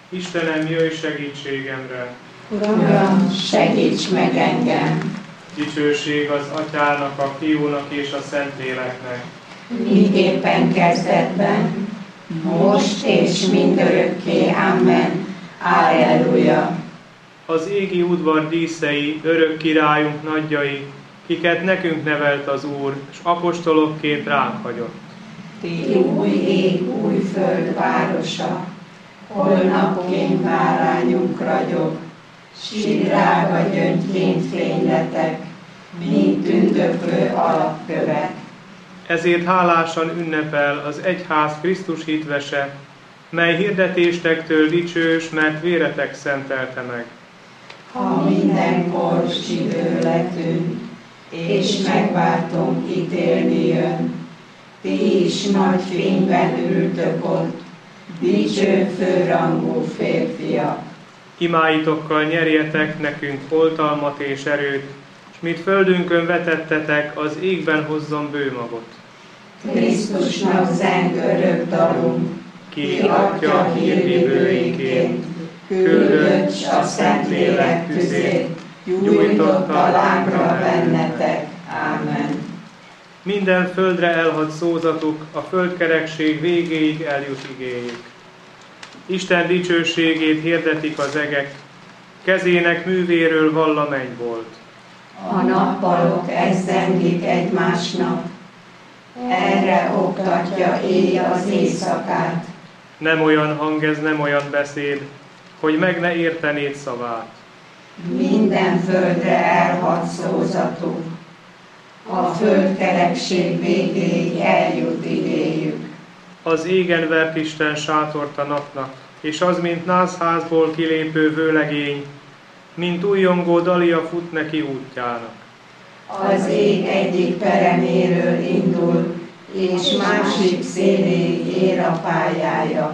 Istenem, jöjj segítségemre! Uram, segíts meg engem! Dicsőség az Atyának, a Fiúnak és a Szentléleknek. Miképpen kezdetben, most és mindörökké. Amen. Alleluja! Az égi udvar díszei, örök királyunk nagyjai, kiket nekünk nevelt az Úr, s apostolokként ránk hagyott. Ti új ég, új föld városa, hol napként bárányunk ragyog, s drága gyöngyként fényletek, mint tündöklő alapkövek. Ezért hálásan ünnepel az egyház Krisztus hitvese, mely hirdetéstektől dicsős, mert véretek szentelte meg. Ha mindenkor idő letűnt, és megváltunk ítélni jön, ti is nagy fényben ültök ott, dicső főrangú férfiak. Imáitokkal nyerjetek nekünk oltalmat és erőt, s mit földünkön vetettetek, az égben hozzon bőmagot. Krisztusnak zeng örök dalunk, Ki Atya hírvivőiként küldött s a Szentlélek tüzét, gyújtotta lángra bennetek. Ámen. Minden földre elhagy szózatuk, a földkerekség végéig eljut igéjük. Isten dicsőségét hirdetik az egek, kezének művéről vall a mennybolt. A nappalok ezzengik egymásnak, erre oktatja éj az éjszakát. Nem olyan hang ez, nem olyan beszéd, hogy meg ne értenéd szavát. Minden földre elhagy szózatuk, a földkerekség végéig eljut igéjük. Az égen vert Isten sátort a napnak, és az, mint názházból kilépő vőlegény, mint újjongó dalia fut neki útjának. Az ég egyik pereméről indul, és másik széléig ér a pályája.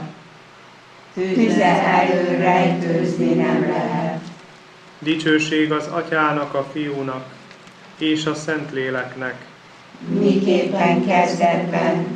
Tüze elől rejtőzni nem lehet. Dicsőség az Atyának, a Fiúnak és a Szentléleknek. Miképpen kezdetben,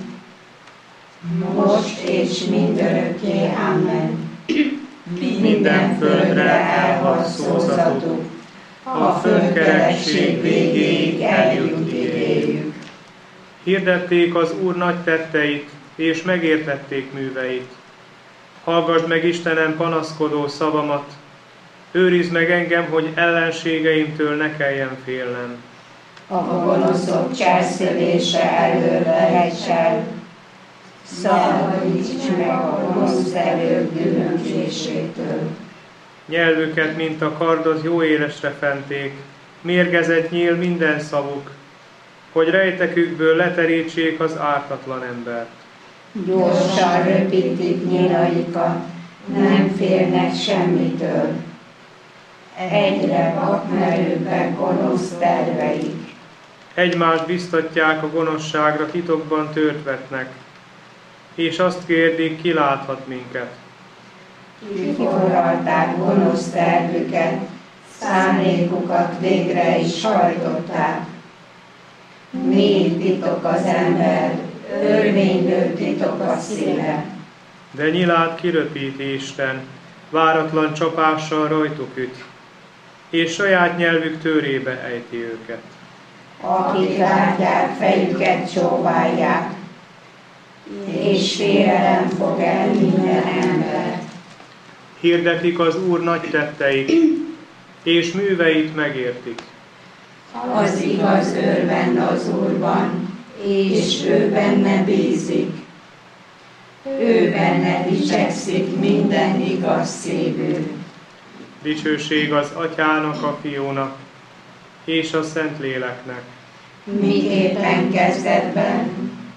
most és mindörökké. Amen. Minden földre elhagy szózatuk, a földkerekség végéig eljut igéjük. Hirdették az Úr nagy tetteit, és megértették műveit. Hallgass meg, Istenem, panaszkodó szavamat, őrizd meg engem, hogy ellenségeimtől ne kelljen félnem. A gonoszok cselszövése elől rejts el, szabadíts meg a gonosz erők bűnösségétől. Nyelvüket, mint a kardot, jó élesre fenték, mérgezett nyíl minden szavuk, hogy rejtekükből leterítsék az ártatlan embert. Gyorsan röpítik nyilaikat, nem félnek semmitől. Egyre vakmerőbbek gonosz terveik. Egymást biztatják a gonoszságra, titokban tört vetnek, és azt kérdik, ki láthat minket. Kiforralták gonosz tervüket, szándékukat végre is hajtották. Mély titok az ember, örvénylő titok a szíve. De nyilát kiröpíti Isten, váratlan csapással rajtuk üt, és saját nyelvük tőrébe ejti őket. Akik látják, fejüket csóválják, és félelem fog el minden ember. Hirdetik az Úr nagy tetteit, és műveit megértik. Az igaz örvend az Úrban, és ő benne bízik. Ő benne dicsekszik minden igaz szívű. Dicsőség az Atyának, a Fiúnak és a Szentléleknek. Miképpen kezdetben,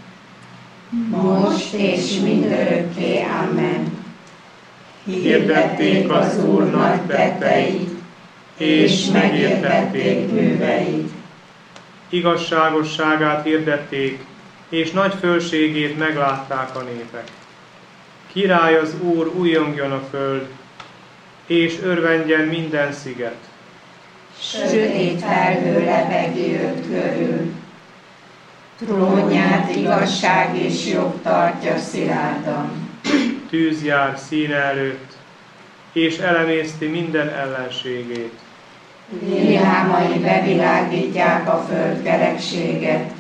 most és mindörökké. Amen. Hirdették az Úr nagy tetteit, és megértették műveit. Igazságosságát hirdették, és nagy fölségét meglátták a népek. Király az Úr, újjongjon a föld, és örvendjen minden sziget. Sötét felhő lebegi őt körül, trónját igazság és jog tartja szilárdan. Tűz jár színe előtt, és elemészti minden ellenségét. Villámai bevilágítják a föld kerekséget,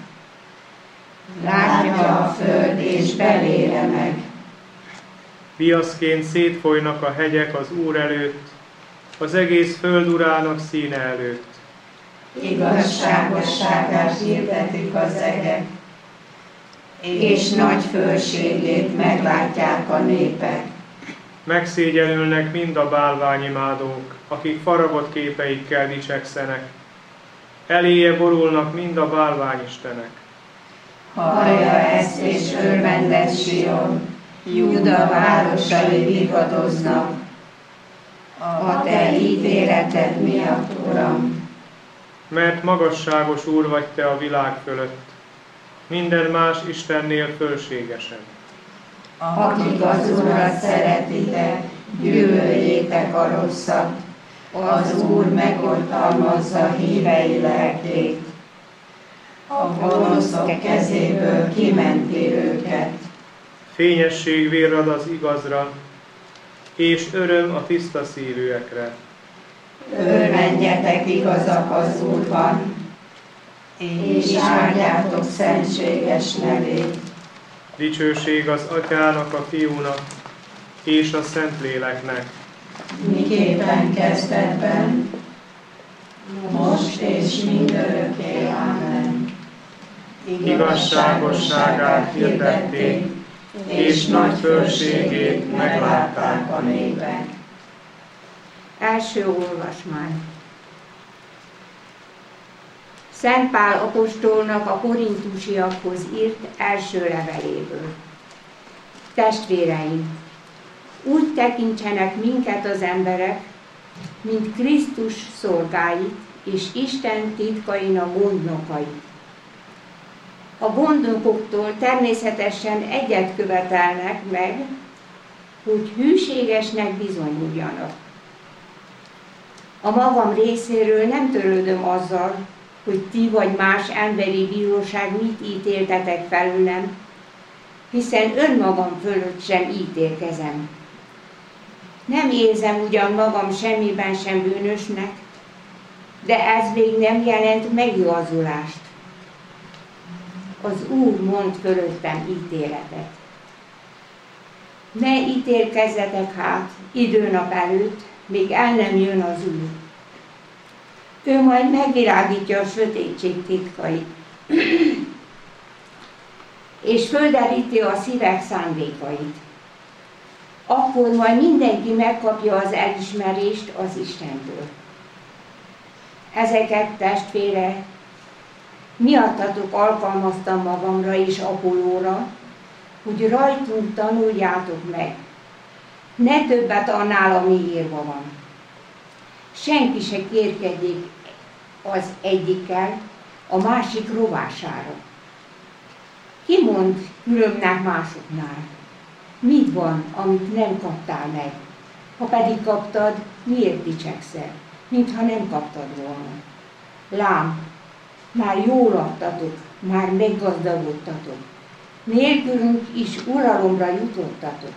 látja a föld és belére meg. Viaszként szétfolynak a hegyek az Úr előtt, az egész föld urának színe előtt. Igazságosságát hirdetik az egek, és nagy fölségét meglátják a népek. Megszégyenülnek mind a bálványimádók, akik faragott képeikkel dicsekszenek. Eléje borulnak mind a bálványistenek. Hallja ezt, és örvendett Sion, Júda városai vigadoznak. A te ítéleted miatt, Uram. Mert magasságos Úr vagy te a világ fölött, minden más Istennél fölségesen. Akik az Urat szeretitek, gyűlöljétek a rosszat, az Úr megoltalmazza hívei lelkét. A gonoszok kezéből kimenti őket. Fényesség virrad az igazra, és öröm a tiszta szívűekre. Örvendjetek igazak az Úrban, és áldjátok szentséges nevét. Dicsőség az Atyának, a Fiúnak és a Szentléleknek. Miképpen kezdetben, most és mindörökké. Amen. Igazságosságát hirdették, és nagy fölségét meglátták a népek. Első olvasmány. Szent Pál apostolnak a korintusiakhoz írt első leveléből. Testvéreim, úgy tekintsenek minket az emberek, mint Krisztus szolgáit és Isten titkainak gondnokait. A gondnokoktól természetesen egyet követelnek meg, hogy hűségesnek bizonyuljanak. A magam részéről nem törődöm azzal, hogy ti vagy más emberi bíróság mit ítéltetek felőlem, hiszen önmagam fölött sem ítélkezem. Nem érzem ugyan magam semmiben sem bűnösnek, de ez még nem jelent megigazulást. Az Úr mond fölöttem ítéletet. Ne ítélkezzetek hát időnap előtt, még el nem jön az Úr. Ő majd megvilágítja a sötétség titkait, és földeríti a szívek szándékait. Akkor majd mindenki megkapja az elismerést az Istentől. Ezeket, testvére, miattatok alkalmaztam magamra és Apollóra, hogy rajtunk tanuljátok meg. Ne többet annál, ami írva van. Senki se kérkedjék az egyikkel a másik rovására. Ki mond különbnek másoknál? Mit van, amit nem kaptál meg? Ha pedig kaptad, miért dicsekszel, mintha nem kaptad volna? Lám, már jól adtatok, már meggazdagodtatok. Nélkülünk is uralomra jutottatok.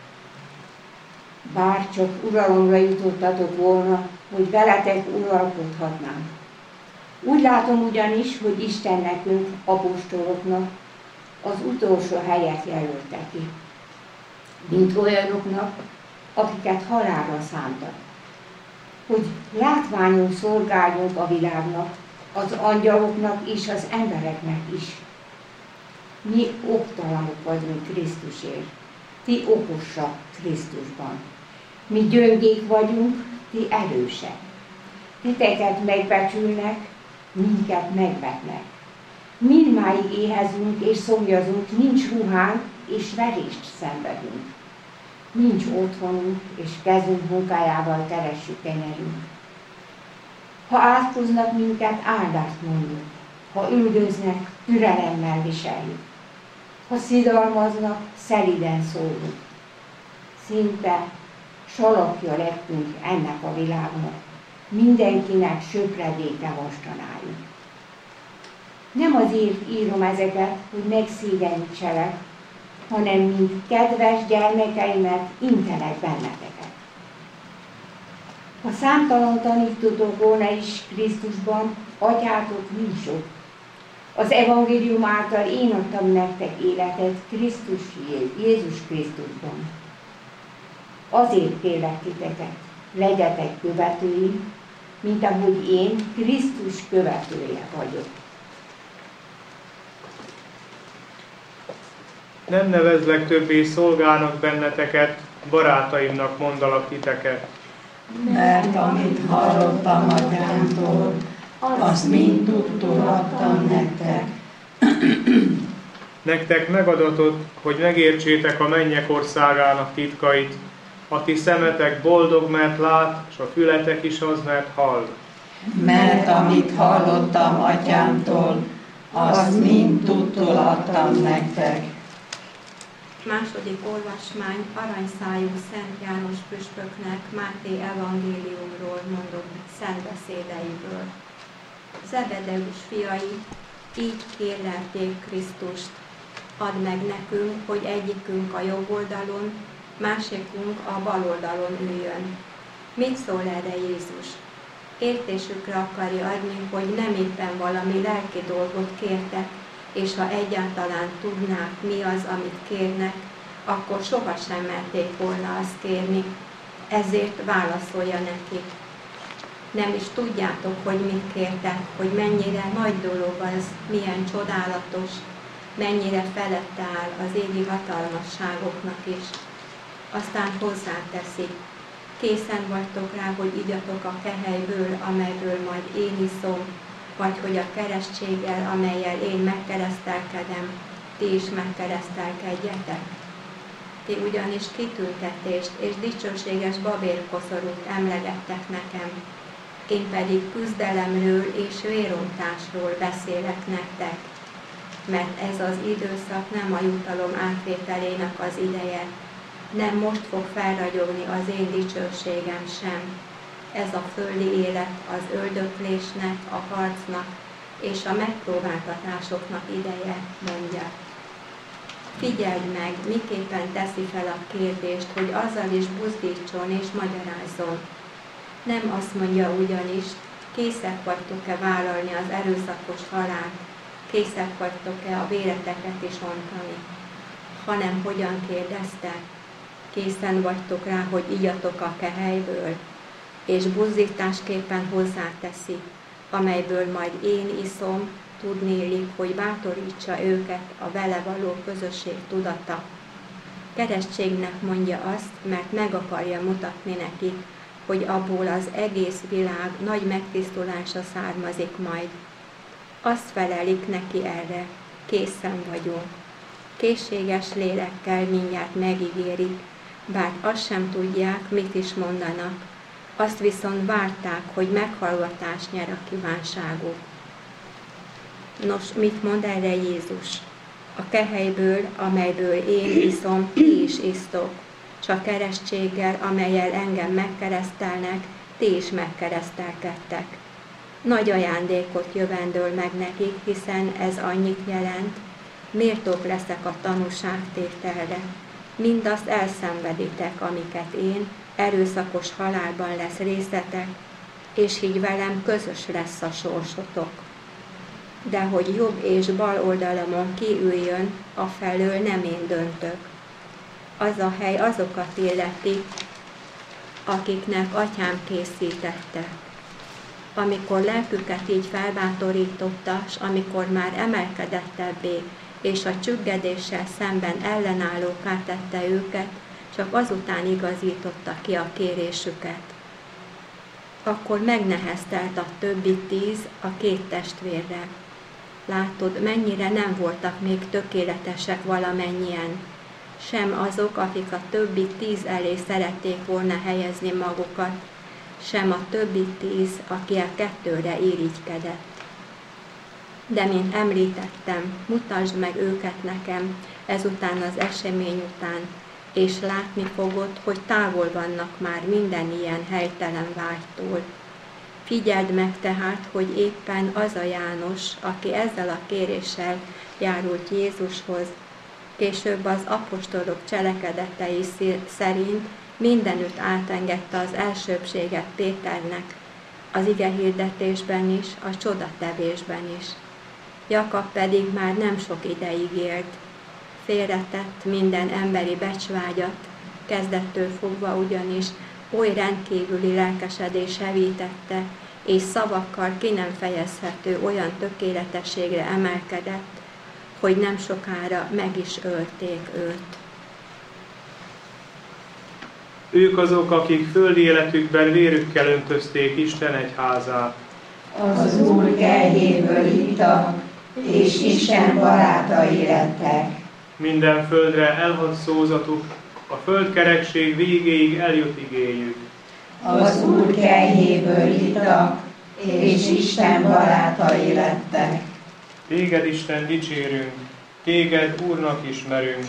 Bár csak uralomra jutottatok volna, hogy veletek uralkodhatnánk. Úgy látom ugyanis, hogy Isten nekünk, apostoloknak az utolsó helyet jelölte ki, mint olyanoknak, akiket halálra szántak, hogy látványon szolgáljunk a világnak, az angyaloknak és az embereknek is. Mi oktalanok vagyunk Krisztusért, ti okosak Krisztusban. Mi gyöngék vagyunk, ti erősek. Titeket megbecsülnek, minket megvetnek. Mindmáig éhezünk és szomjazunk, nincs ruhánk és verést szenvedünk. Nincs otthonunk és kezünk munkájával keressük kenyerünk. Ha átkoznak minket, áldást mondjuk. Ha üldöznek, türelemmel viseljük. Ha szidalmaznak, szeliden szólunk. Szinte salakja lettünk ennek a világnak. Mindenkinek söpredéke vastanájuk. Nem azért írom ezeket, hogy megszégyenítselek, hanem mint kedves gyermekeimet intelek benneteket. Ha számtalan tanítotok volna is Krisztusban, atyátok nincs ott. Az evangélium által én adtam nektek életet Jézus Krisztusban. Azért kérlek titeket, legyetek követőim, mint ahogy én Krisztus követője vagyok. Nem nevezlek többé szolgának benneteket, barátaimnak mondalak titeket. Mert amit hallottam atyámtól, azt mind tudtul adtam nektek. Nektek megadatott, hogy megértsétek a mennyek országának titkait. A ti szemetek boldog, mert lát, és a fületek is az, mert hall. Mert amit hallottam atyámtól, azt mind tudtul adtam nektek. Második olvasmány aranyszájú Szent János püspöknek Máté evangéliumról mondott szentbeszédeiből. Zebedeus fiai így kérlelték Krisztust: add meg nekünk, hogy egyikünk a jobb oldalon, másikunk a bal oldalon üljön. Mit szól erre Jézus? Értésükre akarja adni, hogy nem éppen valami lelki dolgot kértek, és ha egyáltalán tudnák, mi az, amit kérnek, akkor sohasem merték volna azt kérni, ezért válaszolja nekik. Nem is tudjátok, hogy mit kértek, hogy mennyire nagy dolog az, milyen csodálatos, mennyire felette áll az égi hatalmasságoknak is. Aztán hozzáteszi: készen vagytok rá, hogy igyatok a kehelyből, amelyből majd én iszom, vagy hogy a keresztséggel, amellyel én megkeresztelkedem, ti is megkeresztelkedjetek. Ti ugyanis kitüntetést és dicsőséges babérkoszorút emlegettek nekem, én pedig küzdelemről és vérontásról beszélek nektek, mert ez az időszak nem a jutalom átvételének az ideje, nem most fog felragyogni az én dicsőségem sem. Ez a földi élet az öldöklésnek, a harcnak és a megpróbáltatásoknak ideje, mondja. Figyeld meg, miképpen teszi fel a kérdést, hogy azzal is buzdítson és magyarázzon. Nem azt mondja ugyanis, készek vagytok-e vállalni az erőszakos halált, készek vagytok-e a véreteket is ontani, hanem hogyan kérdezte, készen vagytok rá, hogy igyatok a kehelyből, és buzdításképpen hozzáteszi, amelyből majd én iszom, tudnélik, hogy bátorítsa őket a vele való közösség tudata. Keresztségnek mondja azt, mert meg akarja mutatni nekik, hogy abból az egész világ nagy megtisztulása származik majd. Azt felelik neki erre: készen vagyunk. Készséges lélekkel mindjárt megígérik, bár azt sem tudják, mit is mondanak. Azt viszont várták, hogy meghallgatást nyer a kívánságuk. Nos, mit mond erre Jézus? A kehelyből, amelyből én iszom, ti is isztok. Csak keresztséggel, amellyel engem megkeresztelnek, ti is megkeresztelkedtek. Nagy ajándékot jövendől meg nekik, hiszen ez annyit jelent: méltók leszek a tanúságtételre. Mindazt elszenveditek, amiket én, erőszakos halálban lesz részletek, és így velem közös lesz a sorsotok. De hogy jobb és bal oldalamon kiüljön, afelől nem én döntök. Az a hely azokat illeti, akiknek atyám készítette. Amikor lelküket így felbátorította, s amikor már emelkedettebbé és a csüggedéssel szemben ellenállóká tette őket, csak azután igazította ki a kérésüket. Akkor megneheztelt a többi 10 a 2 testvérre. Látod, mennyire nem voltak még tökéletesek valamennyien, sem azok, akik a többi 10 elé szerették volna helyezni magukat, sem a többi 10, aki a 2-re irigykedett. De mint említettem, mutasd meg őket nekem ezután az esemény után, és látni fogod, hogy távol vannak már minden ilyen helytelen vágytól. Figyeld meg tehát, hogy éppen az a János, aki ezzel a kéréssel járult Jézushoz, Később az apostolok cselekedetei szerint mindenütt átengedte az elsőbbséget Péternek, az igehirdetésben is, a csodatevésben is. Jakab pedig már nem sok ideig élt. Félretett minden emberi becsvágyat, kezdettől fogva ugyanis oly rendkívüli lelkesedés hevítette, és szavakkal ki nem fejezhető olyan tökéletességre emelkedett, hogy nem sokára meg is ölték őt. Ők azok, akik földi életükben vérükkel öntözték Isten egyházát. Az Úr kegyéből ittak, és Isten barátai lettek. Minden földre elhadt szózatuk, a földkerekség végéig eljut igéjük. Az Úr kegyéből ittak, és Isten barátai lettek. Téged, Isten, dicsérünk, téged Úrnak ismerünk.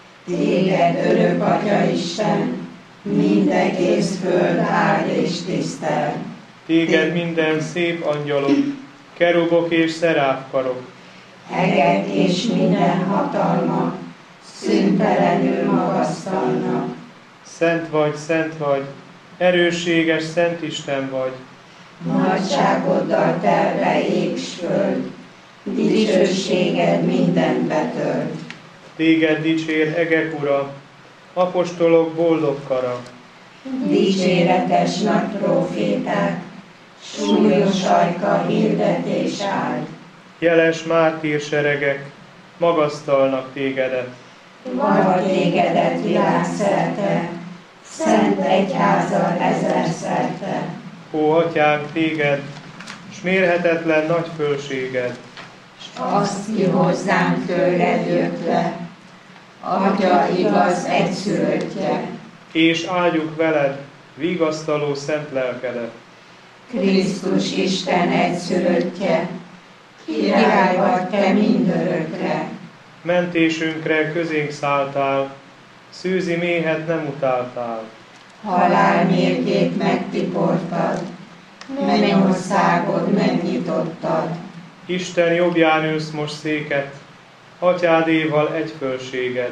Téged, örök Atya Isten, mindegész föld áld és tisztel. Téged minden szép angyalok, kerubok és szeráfkarok. Egek és minden hatalma, szüntelenül magasztalnak. Szent vagy, erősséges Szent Isten vagy. Nagyságoddal telve ég s föld, dicsőséged mindent betölt. Téged dicsér egek ura, apostolok boldog kara. Dicséretes nagy próféták, súlyos ajka hirdetés áld. Jeles mártír seregek, magasztalnak tégedet. Val tégedet világszerte, szent egyházal ezerszerte. Ó, Atyánk, téged, s mérhetetlen nagy fölséged. S azt ki hozzánk tőled jött le, Atya igaz egyszülöttje, És áldjuk veled, vigasztaló szent lelkedet. Krisztus Isten egyszülöttje, király vagy te mindörökre. Mentésünkre közénk szálltál, szűzi méhet nem utáltál. Halál mérgét megtiportad, mennyországod megnyitottad. Isten jobbján ülsz most széket, Atyádéval egy fölséged.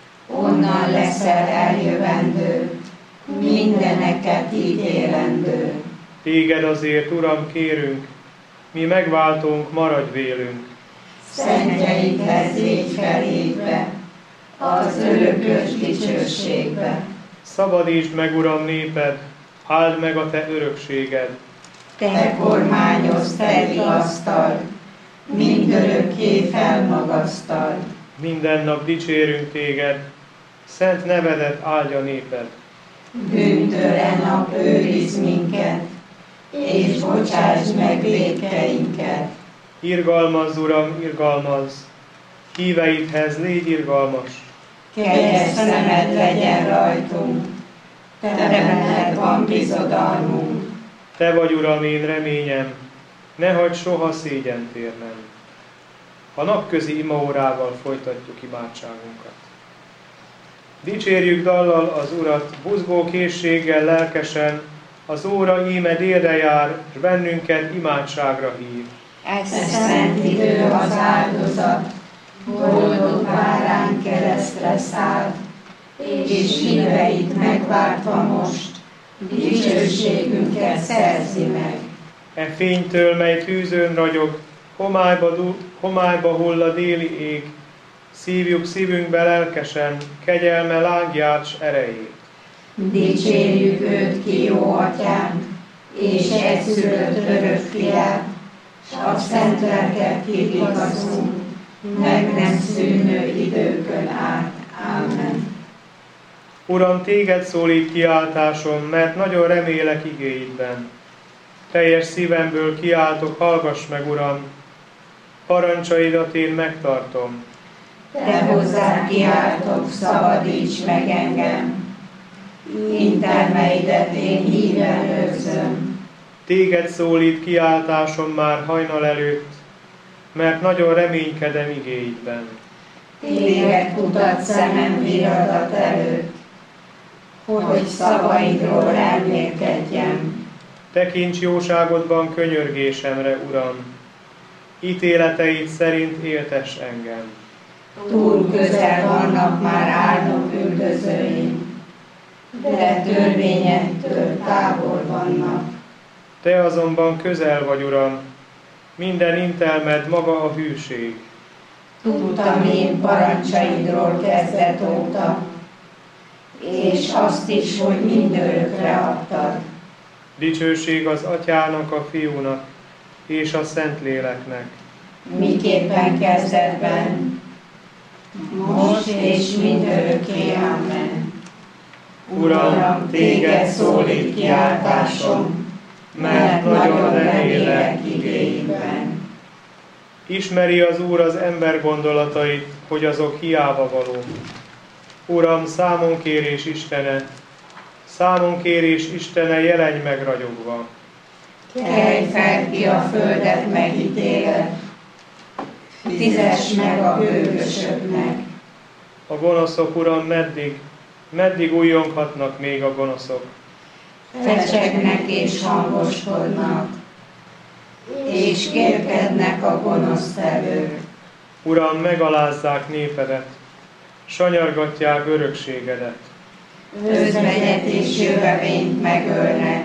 Onnan leszel eljövendő, mindeneket ítélendő. Téged azért, Uram, kérünk, mi megváltónk, maradj vélünk. Szentjeidhez légy felépve, az örökös dicsőségbe. Szabadítsd meg, Uram, néped, áld meg a te örökséged. Te kormányozz, te vigasztal, mindörökké felmagasztal. Minden nap dicsérünk téged, szent nevedet áldja néped. Bűntől nap őrizd minket, és bocsásd meg vétkeinket. Irgalmazz, Uram, irgalmazz, híveidhez légy irgalmas. Kegyes szemed legyen rajtunk, te benned van bizodalmunk. Te vagy, Uram, én reményem, ne hagyd soha szégyent érnem. A napközi imaórával folytatjuk imádságunkat. Dicsérjük dallal az Urat, buzgó készséggel, lelkesen, az óra íme délre jár, s bennünket imádságra hív. Ez szent idő az áldozat, boldog bárány keresztre szállt, és híveit megváltva most, dicsőségünket szerzi meg. E fénytől, mely tűzön ragyog, homályba hull a déli ég, szívjuk szívünkbe lelkesen, kegyelme lángját s erejét. Dicsérjük őt ki, jó atyánk, és egyszülött örök fiát, s a szent lelket kivigaszunk, meg nem szűnő időkön át. Amen. Uram, téged szólít kiáltásom, mert nagyon remélek igéidben. Teljes szívemből kiáltok, hallgass meg, Uram, parancsaidat én megtartom. Te hozzád kiáltok, szabadíts meg engem, intelmeidet én híven őrzöm. Téged szólít kiáltásom már hajnal előtt, mert nagyon reménykedem igéidben. Téged kutat szemem viradat előtt, hogy szavaidról elmélkedjem. Tekints jóságodban könyörgésemre, Uram, ítéleteid szerint éltess engem. Túl közel vannak már álnok üldözőim, de törvényettől távol vannak. Te azonban közel vagy, Uram, minden intelmed maga a hűség. Tudtam én parancsaidról kezdet óta, és azt is, hogy mindörökre adtad. Dicsőség az Atyának, a Fiúnak és a Szentléleknek. Miképpen kezdetben, most és mindörökké. Amen. Uram, téged szólít kiáltásom, mert nagyon remélek igéidben. Ismeri az Úr az ember gondolatait, hogy azok hiába valók. Uram, számonkérés Istene, jelenj meg ragyogva. Kelj fel ki a földet megítéled, fizess meg a bűnösöknek. A gonoszok, Uram, meddig újjonghatnak még a gonoszok? Fecsegnek és hangoskodnak, és kérkednek a gonosztevők. Uram, megalázzák népedet, sanyargatják örökségedet. Özvegyet és jövevényt megölnek,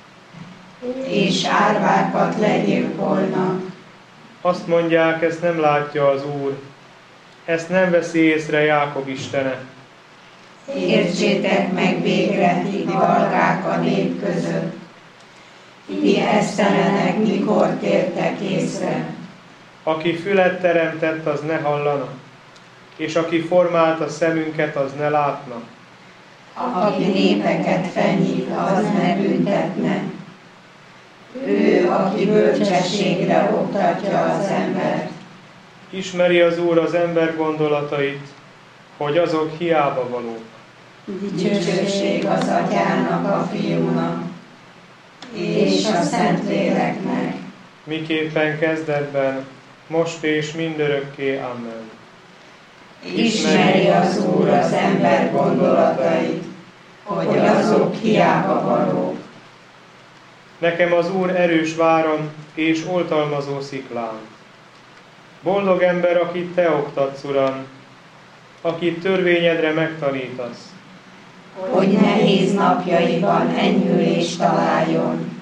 és árvákat legyilkolnak. Azt mondják, ezt nem látja az Úr, ezt nem veszi észre Jákob Istene. Értsétek meg végre, ti valgák a nép között. Ti esztelenek, mikor tértek észre. Aki fület teremtett, az ne hallana, és aki formált a szemünket, az ne látna. Aki népeket fenyít, az ne büntetne. Ő, aki bölcsességre oktatja az embert. Ismeri az Úr az ember gondolatait, hogy azok hiába valók. Dicsőség az Atyának, a Fiúnak, és a Szentléleknek. Miképpen kezdetben, most és mindörökké. Amen. Ismeri az Úr az ember gondolatait, hogy azok hiába valók. Nekem az Úr erős váram és oltalmazó sziklám. Boldog ember, akit Te oktatsz, Uram, akit törvényedre megtanítasz. Hogy nehéz napjaiban enyhülést találjon,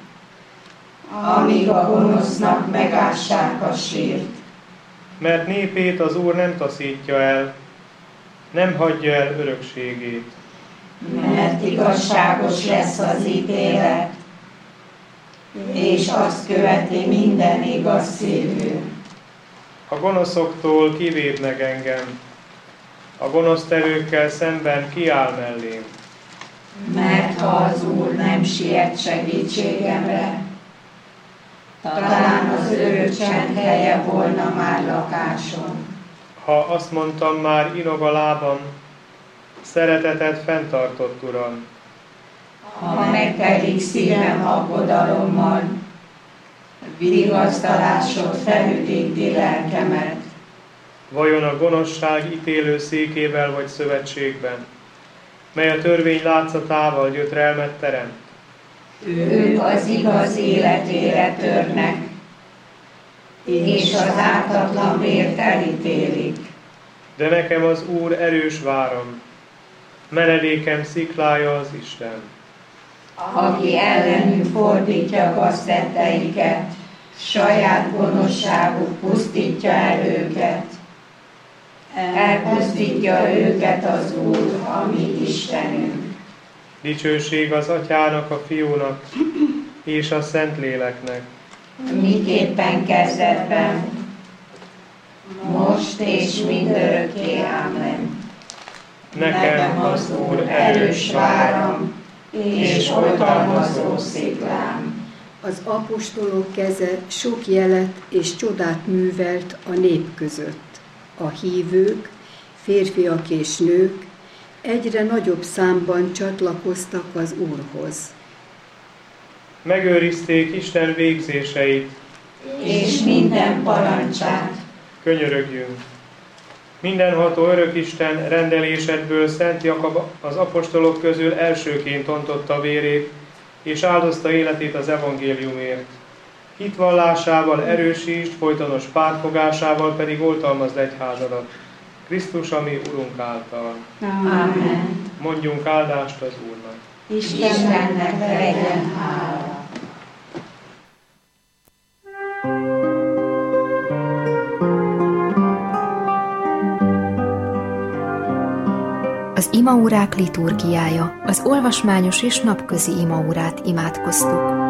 amíg a gonosznak megássák a sírt. Mert népét az Úr nem taszítja el, nem hagyja el örökségét. Mert igazságos lesz az ítélet, és azt követi minden igaz szívű. A gonoszoktól kivéd meg engem, a gonosztevőkkel szemben kiáll mellém. Mert ha az Úr nem siet segítségemre, talán az örök csend helye volna már lakásom. Ha azt mondtam, már inog a lábam, szereteted fenntartott, Uram. Ha megtelik szívem aggodalommal, vigasztalásod felüdíti lelkemet. Vajon a gonoszság ítélő székével vagy szövetségben, mely a törvény látszatával gyötrelmet teremt? Ők az igaz életére törnek, és az ártatlan vért elítélik. De nekem az Úr erős váram, menedékem sziklája az Isten. Aki ellenük fordítja gaztetteiket, saját gonoszságuk pusztítja el őket. Elpusztítja őket az Úr, a mi Istenünk. Dicsőség az Atyának, a Fiúnak és a Szentléleknek. Miképpen kezdetben, most és mindörökké. Amen. Nekem az Úr erős váram, és oltalmazó sziklám. Az apostolok keze sok jelet és csodát művelt a nép között. A hívők, férfiak és nők egyre nagyobb számban csatlakoztak az Úrhoz. Megőrizték Isten végzéseit, És minden parancsát. könyörögjünk. Mindenható Örökisten rendelésedből Szent Jakab az apostolok közül elsőként ontotta vérét, és áldozta életét az evangéliumért. Hitvallásával erősítsd, folytonos pártfogásával pedig oltalmazd egyházadat. Krisztus, ami Urunk által. Amen. Mondjunk áldást az Úrnak. Istennek legyen hála. Az imaórák liturgiája, az olvasmányos és napközi imaórát imádkoztuk.